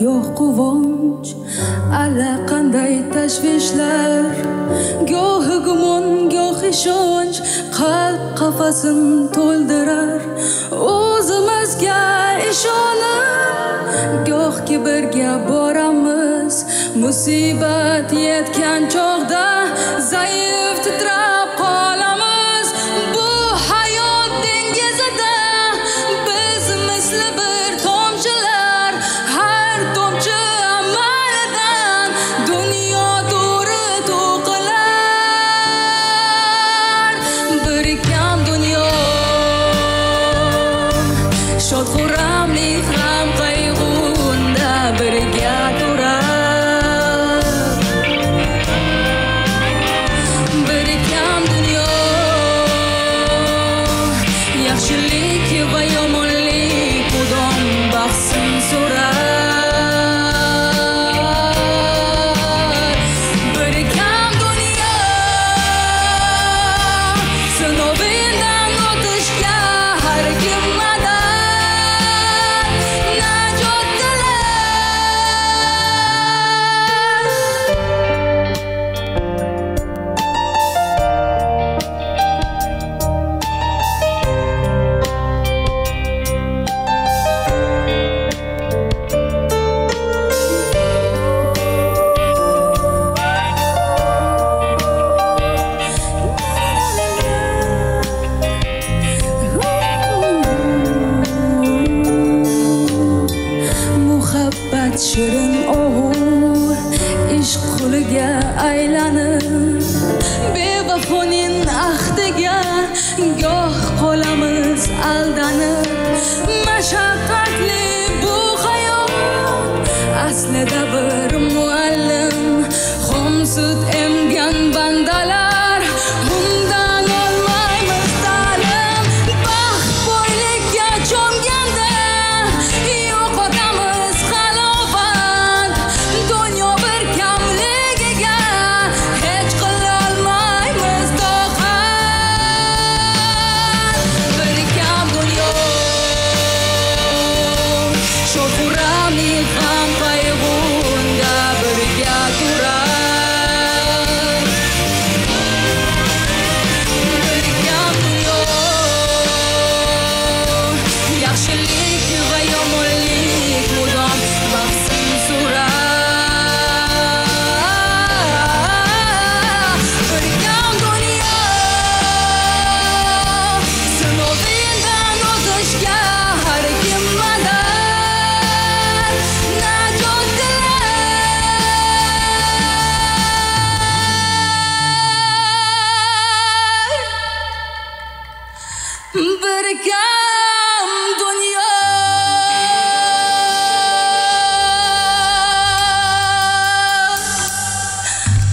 goh quvonch, allaqanday tashvishlar, gohi gumon, goh ishonch qalb qafasin to'ldirar. O'zimizga ishonib goh kibrga boramiz, musibat yetgan chog'da zaif titrab qolamiz. Bu hayot dengizida biz misli bir tomchilar, har tomchi amalidan dunyo to'ri to'qilar. Birikkan dunyo shod xurramlik ham qayg'unda birga turar. Birikkan dunyo yaxshilik va yomonlik mudom bahsin so'rar. Birikkan dunyo sinovidan o'tishga har kim najot muhabbat shirin o'g'ul ishq quliga aylanib, bevafoning ahdiga goh qolamiz aldanib. Mashaqqatli bu hayot aslida bir muallim, xom sut